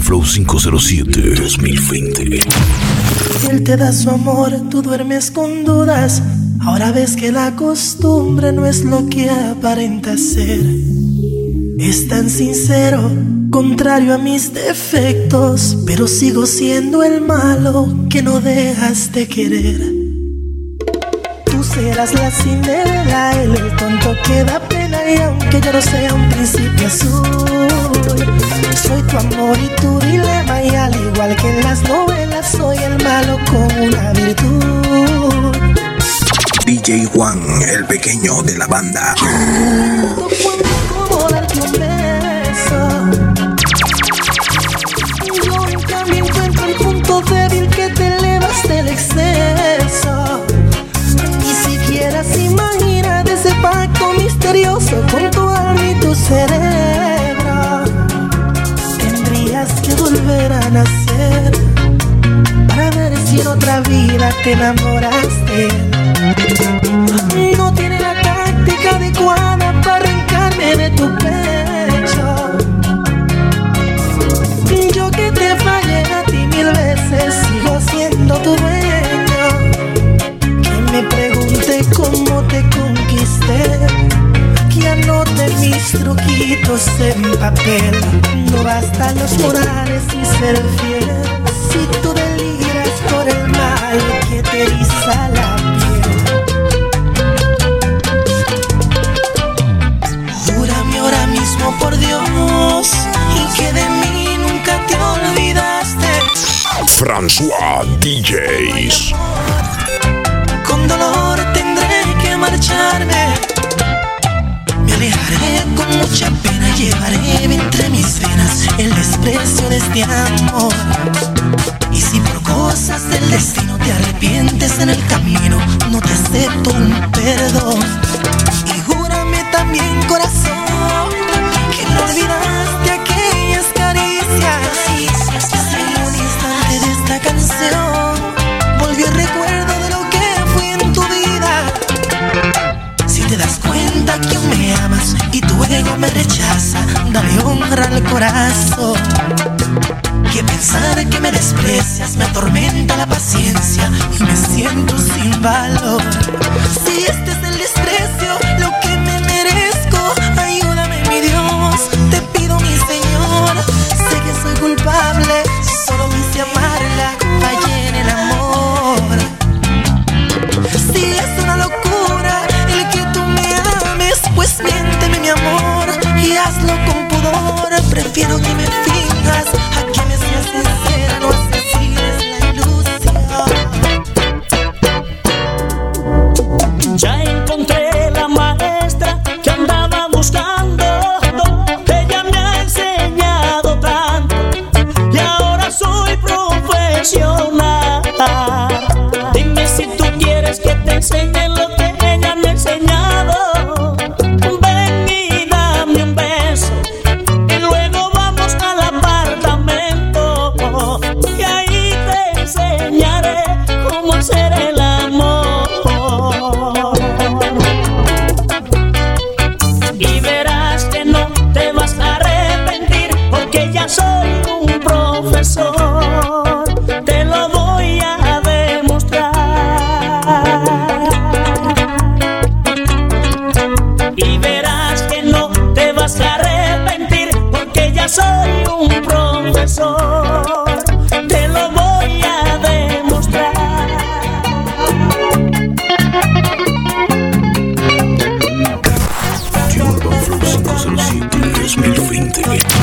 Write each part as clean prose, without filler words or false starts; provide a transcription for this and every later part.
Flow 507 2020. Él te da su amor, tú duermes con dudas. Ahora ves que la costumbre no es lo que aparenta ser. Es tan sincero, contrario a mis defectos, pero sigo siendo el malo que no dejas de querer. Tú serás la Cinderela, él el tonto que da pena. Y aunque yo no sea un príncipe azul, soy tu amor y tu dilema. Y al igual que en las novelas, soy el malo con una virtud. DJ Juan, el pequeño de la banda. ¿Cómo darte un beso? Yo en cambio encuentro el punto débil que te elevas del exceso. Ni siquiera se imagina de ese pacto misterioso con tu alma y tu cerebro. Tendrías que volver a nacer para ver si en otra vida te enamoraste. No tiene la táctica adecuada para arrancarme de tu pecho. Yo que te fallé a ti 1000 veces, sigo siendo tu dueño. Que me pregunte cómo te conquisté, que anote mis truquitos en papel. No bastan los morales y ser fiel, si tú deliras por el mal que te eriza la piel. Júrame ahora mismo por Dios y que de mí nunca te olvidaste. François DJs. Con dolor tendré que marcharme. Me alejaré con mucha pena, llevaré entre mis venas el desprecio de este amor. Y si por cosas del destino te arrepientes en el camino, no te acepto un perdón. Y júrame también, corazón, que no olvidaste aquellas caricias. En un instante de esta canción volvió el recuerdo de lo que fui en tu vida. Si te das cuenta que aún me amas y tu ego me rechaza, dale honra al corazón. Que pensar que me desprecias me atormenta la paciencia y me siento sin valor. Si este es el desprecio, lo que me merezco, ayúdame mi Dios, te pido mi Señor. Sé que soy culpable, solo quise amarla, fallé en el amor. Si es una locura el que tú me ames, pues miénteme mi amor y hazlo con pudor. Prefiero que me finjas a que me seas sincera, no asesines la ilusión. Ya encontré la maestra que andaba buscando. Ella me ha enseñado tanto y ahora soy profesional. Dime si tú quieres que te enseñe lo que ella me ha enseñado. Ven y dame un beso y luego vamos al apartamento y ahí te enseñaré cómo hacer el amor. Y verás que no te vas a arrepentir, porque ya soy un profesor, te lo voy a demostrar. Y verás que no te vas a arrepentir, porque ya soy un profesor, te lo voy a demostrar. Urban Flow 507 2020.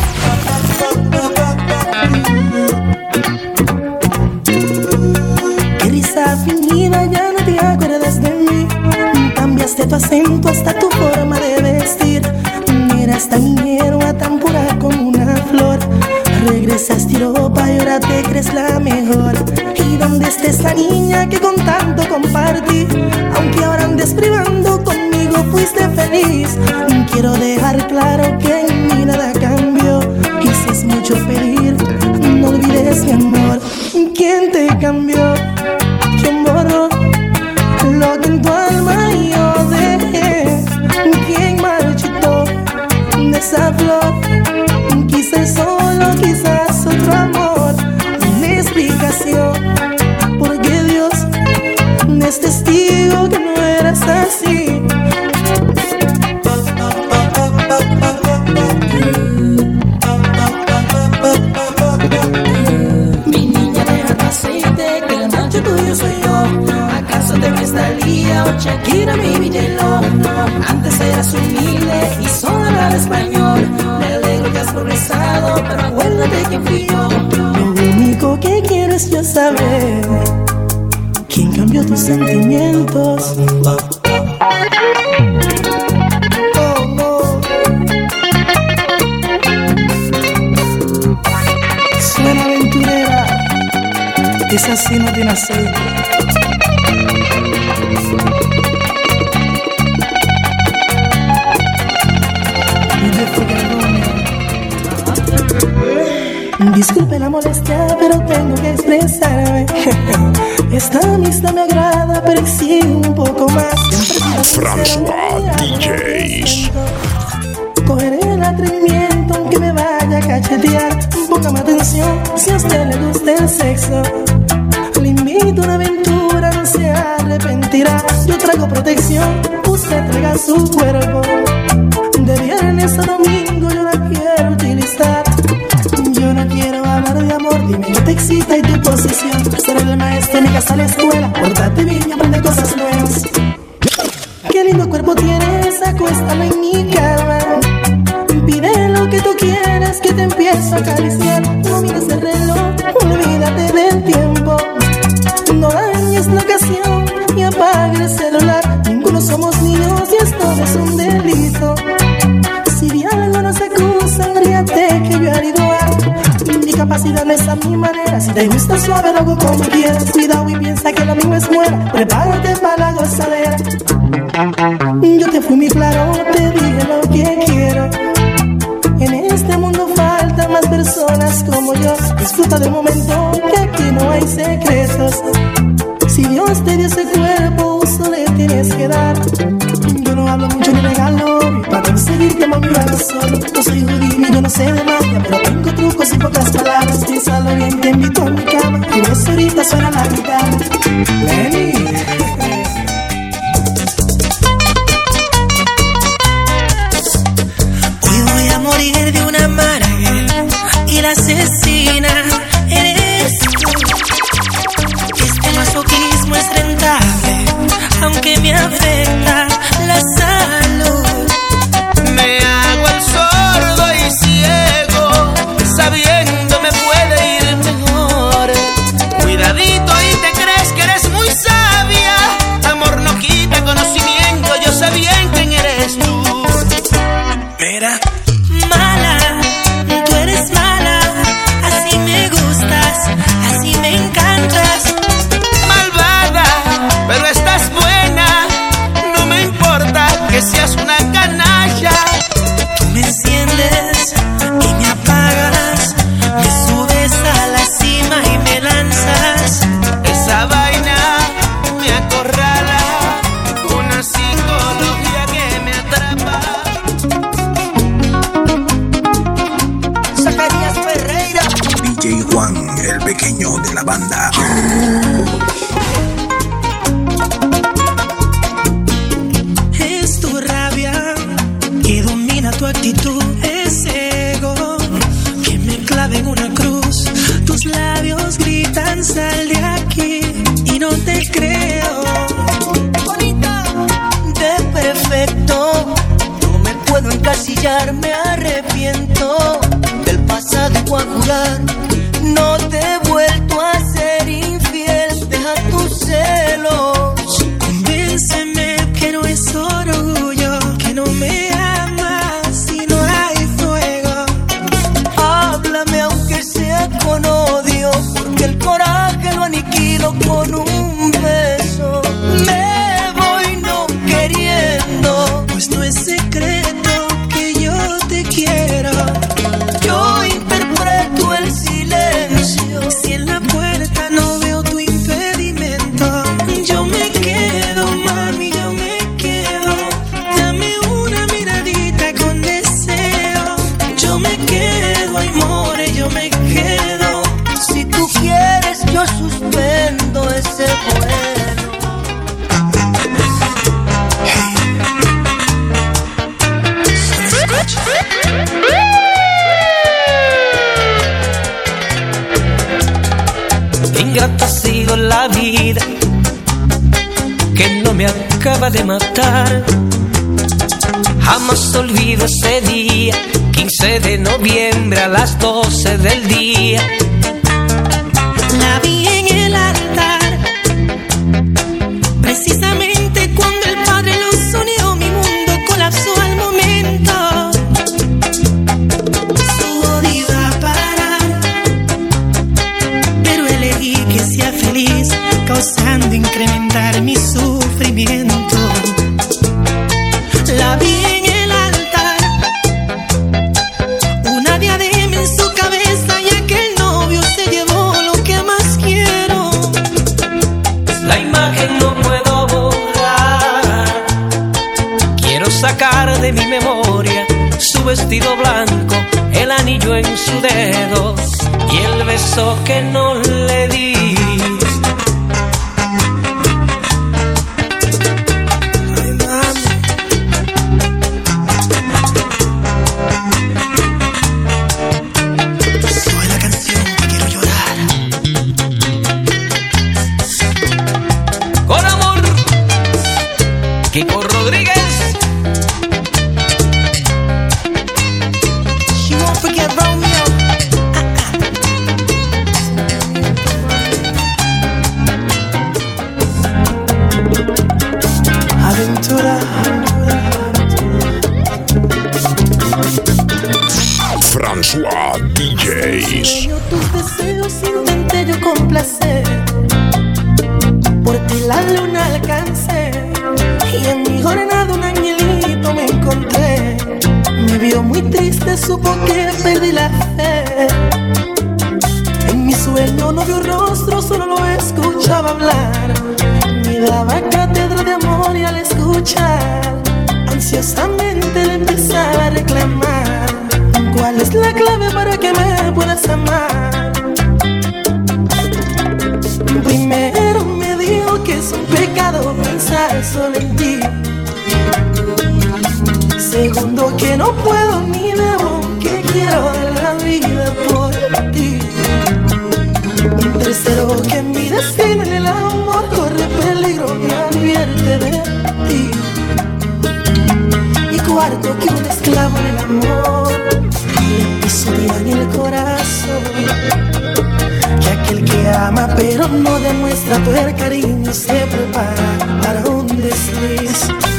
Qué risa fingida, ya no te acuerdas de mí. Cambiaste tu acento hasta tu forma de vestir. Eras tan ingenua, tan pura como una flor. Regresaste a Europa y ahora te crees la mejor. ¿Y dónde está esa niña que con tanto compartí? Aunque ahora andes privando, conmigo fuiste feliz. Quiero dejar claro que en mí nada cambió. Y si es mucho pedir, no olvides mi amor. ¿Quién te cambió? ¿Quién borró lo que en tu alma yo dejé? ¿Quién marchitó de esa flor? Quizás solo, quizás otro Antes eras humilde y solo hablaba español. Me alegro que has progresado, pero acuérdate que fui yo. Lo único que quiero es yo saber quién cambió tus sentimientos. Suena aventurera, esa sí no tiene aceite. Disculpe la molestia, pero tengo que expresarme. Esta amistad me agrada, pero exige un poco más. François DJs. Cogeré el atrevimiento aunque me vaya a cachetear. Póngame atención, si a usted le gusta el sexo, le invito a una aventura, no se arrepentirá. Yo traigo protección, usted traiga su cuerpo. De viernes a domingo yo la quiero utilizar. Yo no quiero hablar de amor, dime qué te excita y tu posición. Ser el maestro en mi casa a la escuela, pórtate bien y aprende cosas nuevas. Qué lindo cuerpo tienes, acuéstalo en mi cama. Pide lo que tú quieras, que te empiezo a acariciar. No mires el reloj, olvídate del tiempo. No dañes la ocasión y apaga el celular. Ninguno somos niños y esto es un delito. Si de algo nos acusan, ríate que yo haré igual. Mi capacidad no es a mi manera. Si te gusta suave, lo hago como quieras. Cuidado y piensa que lo mismo es muera. Prepárate para la gozadera. Yo te fui muy claro, te dije lo que quiero. En este mundo faltan más personas como yo. Disfruta del momento, que aquí no hay secretos. Si Dios te dio ese cuerpo, uso le tienes que dar. Yo no hablo mucho ni regalo, y para conseguirte mami lo hago solo. No soy judío y yo no sé de magia, pero tengo trucos y pocas palabras. Piénsalo bien, te invito a mi cama, y ves ahorita suena la guitarra. Lenny. Morir de una amarga y la asesina eres tú. Este masoquismo es rentable, aunque me afecta la salud. Me hago el sordo y ciego, sabiendo me puede ir mejor. Cuidadito y te crees que eres muy sabia. Amor no quita conocimiento, yo sé bien quién eres tú. Mira. Mala, tú eres mala, así me gustas, así me encantas. Malvada, pero estás buena, no me importa que seas una canalla. Tú me enciendes y me apagas, me subes a la cima y me lanzas. Esa vaina me acorrala, una psicología que me atrapa. DJ Juan, el pequeño de la banda. Es tu rabia que domina tu actitud. Es ego que me clava en una cruz. Tus labios gritan sal de aquí y no te creo. Bonita, de perfecto, no me puedo encasillar, me arrepiento del pasado y voy a jurar. No te he vuelto a ser infiel, deja tus celos. Convénceme que no es orgullo, que no me amas si no hay fuego. Háblame aunque sea con odio, porque el coraje lo aniquilo con un beso. Me voy no queriendo, pues no es secreto que yo te quiero. Yo interpreto el silencio, si en la puerta no veo tu impedimento. Yo me quedo, mami, yo me quedo. Dame una miradita con deseo. Yo me quedo, ay more, yo me quedo. Si tú quieres, yo suspendo ese vuelo. Ingrata ha sido la vida que no me acaba de matar. Jamás olvido ese día, 15 de noviembre a las 12 del día. La vi en el altar, precisamente cuando el Padre los unió, mi mundo colapsó al momento. Su odio iba a parar, pero elegí que sea feliz, causando incrementar mi sufrimiento. La vi en el altar, una diadema en su cabeza, y aquel novio se llevó lo que más quiero. La imagen no puedo borrar, quiero sacar de mi memoria su vestido blanco, el anillo en su dedo y el beso que no le di. Kiko Rodríguez. She won't forget Romeo. Aventura. François DJs. Tus deseos intenté yo complacer, por ti la luna alcancé, y en mi jornada un angelito me encontré. Me vio muy triste, supo que perdí la fe. En mi sueño no vio rostro, solo lo escuchaba hablar. Me daba cátedra de amor y al escuchar, ansiosamente le empezaba a reclamar: ¿cuál es la clave para que me puedas amar? Primero me dijo que es un pecado pensar solo en ti. Segundo, que no puedo ni debo, que quiero dar la vida por ti. Tercero, que mi destino en el amor corre peligro, me advierte de ti. Y cuarto, que un esclavo en el amor le pisotea en el corazón, que aquel que ama pero no demuestra todo el cariño se prepara para un desliz.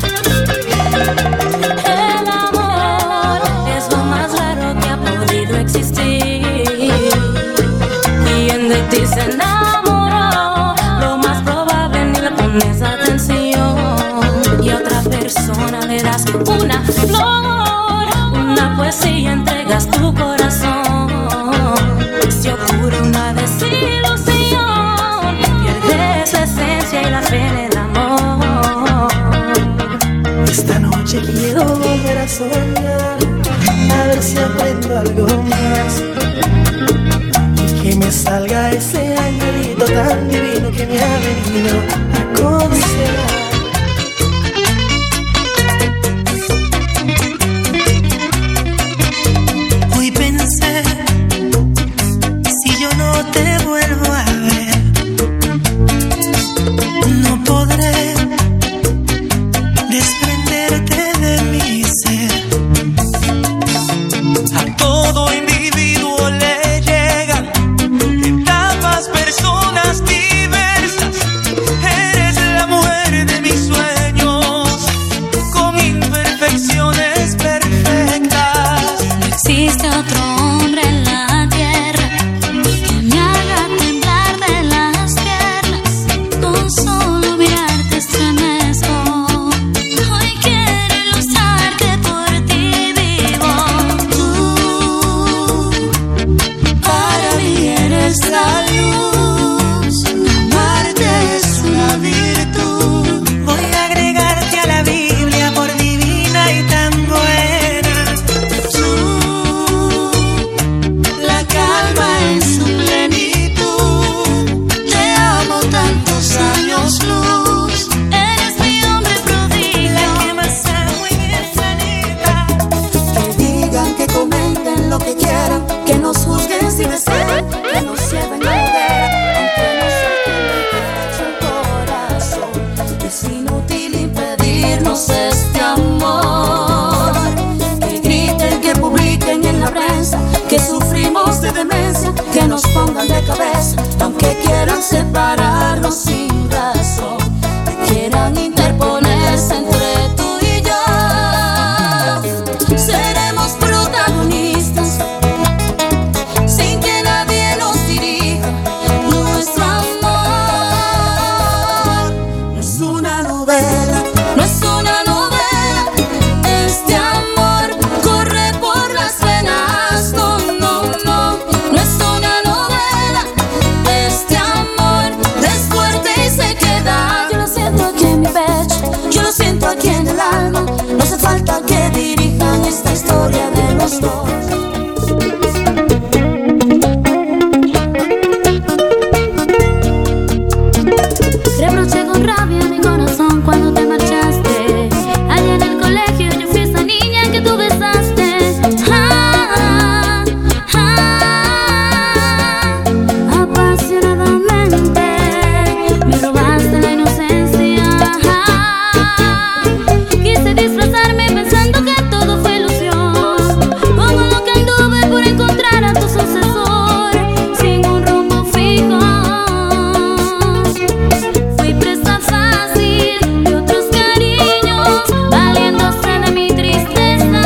El amor es lo más raro que ha podido existir. Quien de ti se enamoró, lo más probable ni le pones atención, y a otra persona le das una flor, una poesía, entregas tu corazón. Si ocurre una desilusión, pierdes la esencia y la fe en el amor. Esta noche quiero volver a soñar, a ver si aprendo algo más, y que me salga ese angelito tan divino que me ha venido a consolar. Hoy pensé, si yo no te vuelvo a ver, no podré desprenderte de mi ser. A todo individuo le llegan etapas, personas diversas. Eres la mujer de quieran separarnos sin razón, que quieran interponerse entre tú y yo. Seremos protagonistas sin que nadie nos dirija. Nuestro amor no es una novela, no es una novela. Este amor corre por las venas. No, no, no, no es una novela. Este amor es fuerte y se queda. Yo lo siento aquí en mi pecho, yo lo siento aquí en el alma. No hace falta que dirijan esta historia de los dos. Reproché con rabia mi corazón cuando te marchaste. Allá en el colegio yo fui esa niña que tú besaste. Apasionadamente me robaste la inocencia. Quise disfrazarme pensando que todo fue ilusión, como lo que anduve por encontrar a tu sucesor sin un rumbo fijo. Fui presa fácil de otros cariños, valiéndose de mi tristeza.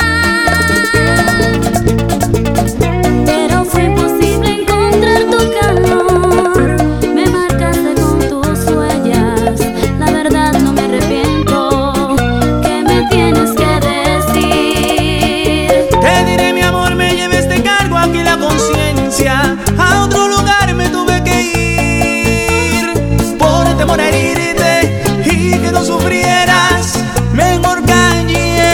Pero fue imposible encontrar tu calor. Me marcaste con tus huellas. La verdad no me arrepiento. ¿Qué me tienes que decir? Te diré, mi amor, me llevé este cargo aquí la conciencia. A otro lugar me tuve que ir por temor a herirte y que no sufrieras. Mejor callé.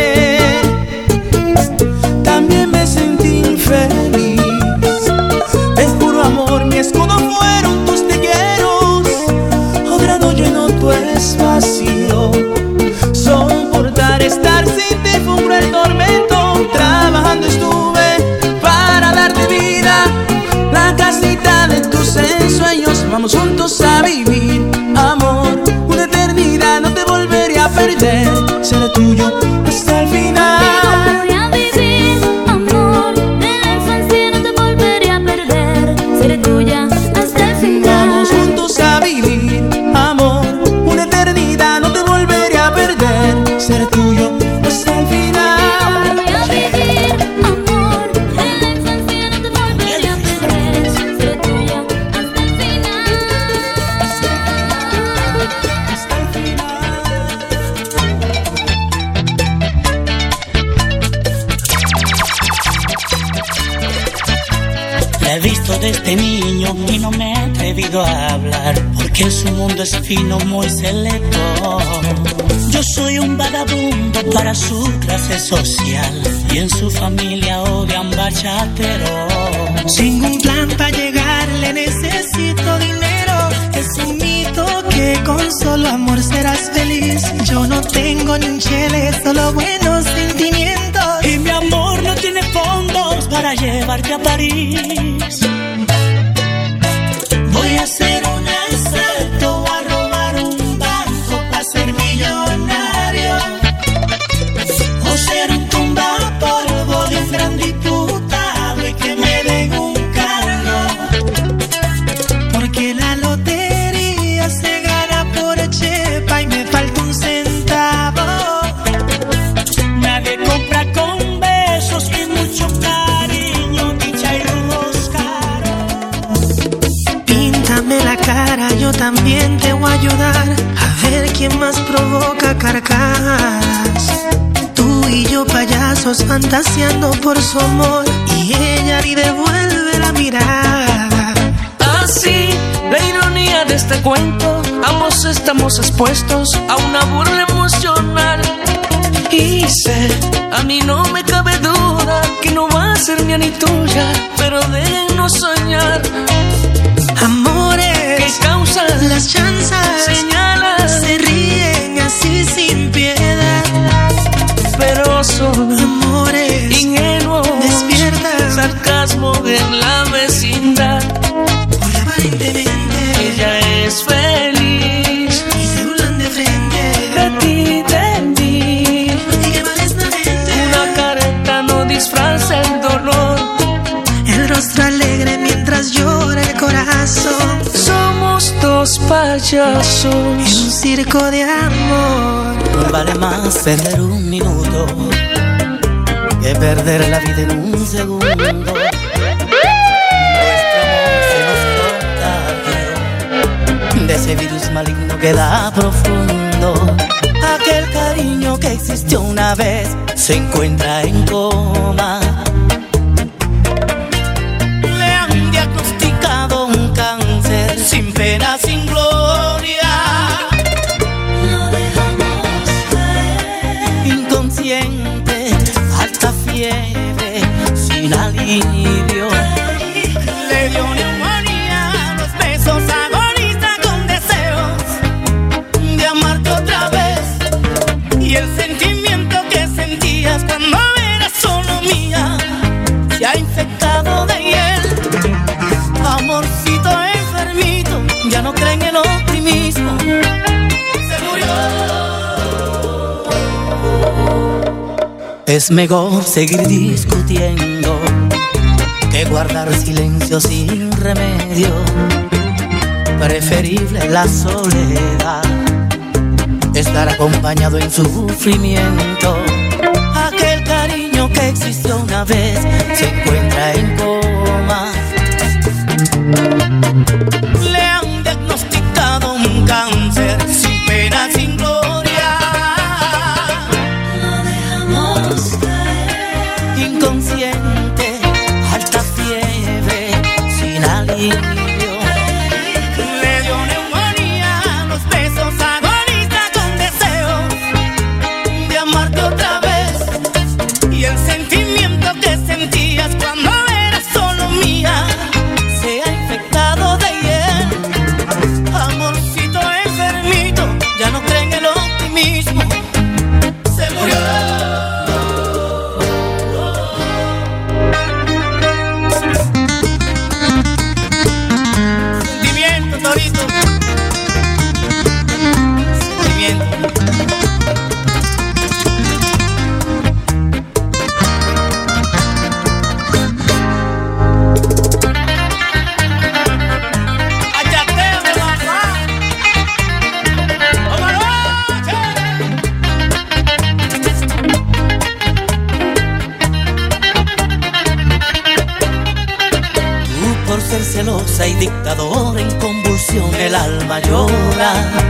También me sentí infeliz. Es puro amor, mi escudo fueron tus te quieros. Otra noche llenó tu espacio. Soportar estar sin ti fue un cruel tormento. Trabajando estuve para darte vida. La casita de tus ensueños, vamos juntos a vivir. Amor, una eternidad, no te volveré a perder. Seré tuyo hasta el final. Voy a vivir, amor, de la infancia no te volveré a perder. Seré tuya hasta el final. Vamos juntos a vivir. Amor, una eternidad, no te volveré a perder. Seré tuyo hasta el final. Voy a vivir, amor, de la infancia no te volveré a perder. Seré tuya hasta el final. Hasta el final. La he visto desde niño y no me he atrevido a hablar, porque en su mundo es fino, muy selecto. Yo soy un vagabundo para su clase social, y en su familia odian bachatero. Sin un plan para llegar le necesito dinero. Es un mito que con solo amor serás feliz. Yo no tengo ni un chele, solo buenos sentimientos. Y mi amor no tiene fondos para llevarte a París. Voy a hacer un asalto o a robar un banco para ser millonario, o ser un tumbapolvo de un gran diputado y que me den un cargo. Porque la lotería se gana por chepa y me falta un centavo. Nadie compra con besos y mucho cariño, dicha y rudos caros. Píntame la cara, yo también te voy a ayudar a ver quién más provoca carcajadas. Tú y yo payasos fantaseando por su amor, y ella ni devuelve la mirada. Así, la ironía de este cuento, ambos estamos expuestos a una burla emocional. Y sé, a mí no me cabe duda que no va a ser mía ni tuya, pero déjennos soñar. Amores que causan las chanzas, señalan, se ríen así sin piedad. pero son Amores ingenuos, despiertan sarcasmo en la vecindad. porque aparentemente Ella es feliz y se burlan de frente. de ti, de mí. Y que modestamente Una careta no disfraza el dolor. el rostro alegre mientras llora el corazón. payasos. En un circo de amor vale más perder un minuto que perder la vida en un segundo. Nuestro amor se nos contagió de ese virus maligno que da profundo. Aquel cariño que existió una vez se encuentra en coma. Le han diagnosticado un cáncer sin pena, sin gloria. Lo dejamos caer. Inconsciente, alta fiebre, sin alivio. Le dio neumonía, los besos agoniza con deseos de amarte otra vez. Y el sentimiento que sentías cuando eras solo mía se ha infectado de hiel. Amorcito enfermito, ya no creen en el optimismo. Se murió. Es mejor seguir discutiendo que guardar silencio sin remedio. Preferible la soledad, estar acompañado en sufrimiento. Aquel cariño que existió una vez se encuentra en coma. Le han diagnosticado un cáncer sin pena, sin gloria. Lo dejamos caer. Inconsciente, alta fiebre, sin alivio. Celosa y dictadora en convulsión, el alma llora.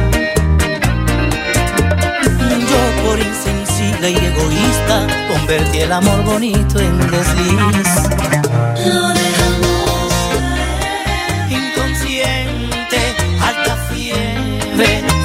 Yo por insensible y egoísta convertí el amor bonito en desliz. Lo dejamos caer. Inconsciente, alta fiebre,